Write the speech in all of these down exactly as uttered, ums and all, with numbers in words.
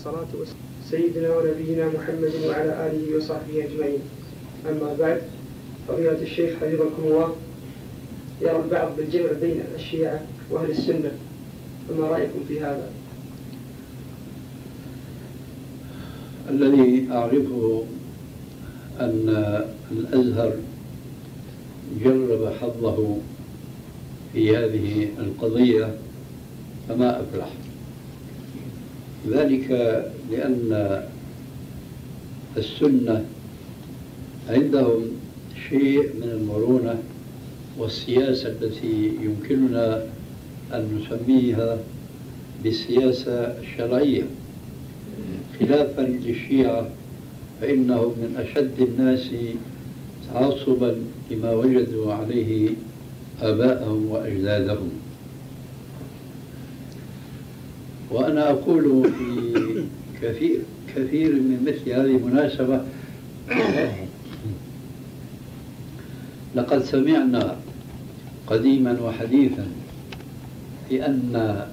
الصلاة والسلام سيدنا ونبينا محمد وعلى آله وصحبه أجمعين. أما بعد، فضيلة الشيخ حفظكم الله، يرى البعض بالجمع بين الشيعة وأهل السنة، فما رأيكم في هذا؟ الذي أعرفه أن الأزهر جرب حظه في هذه القضية فما أفلح، ذلك لأن السنة عندهم شيء من المرونة والسياسة التي يمكننا أن نسميها بالسياسة الشرعية، خلافا للشيعة فإنهم من أشد الناس تعصبا لما وجدوا عليه آباءهم وأجدادهم. وأنا أقول في كثير كثير من مثل هذه المناسبة، لقد سمعنا قديما وحديثا بأن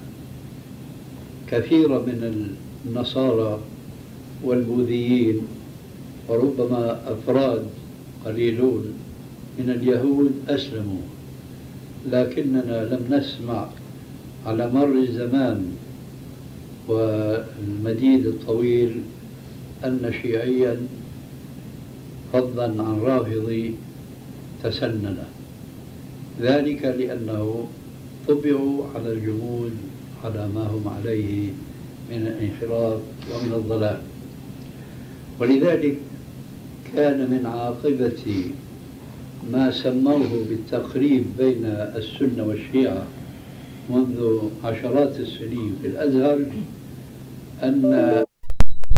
كثير من النصارى والبوذيين وربما أفراد قليلون من اليهود أسلموا، لكننا لم نسمع على مر الزمان والمديد الطويل أن شيعيا فضلا عن رافضي تسنن، ذلك لأنه طبعوا على الجمود على ما هم عليه من الانحراف ومن الضلال. ولذلك كان من عاقبة ما سموه بالتقريب بين السنة والشيعة منذ عشرات السنين في الأزهر أن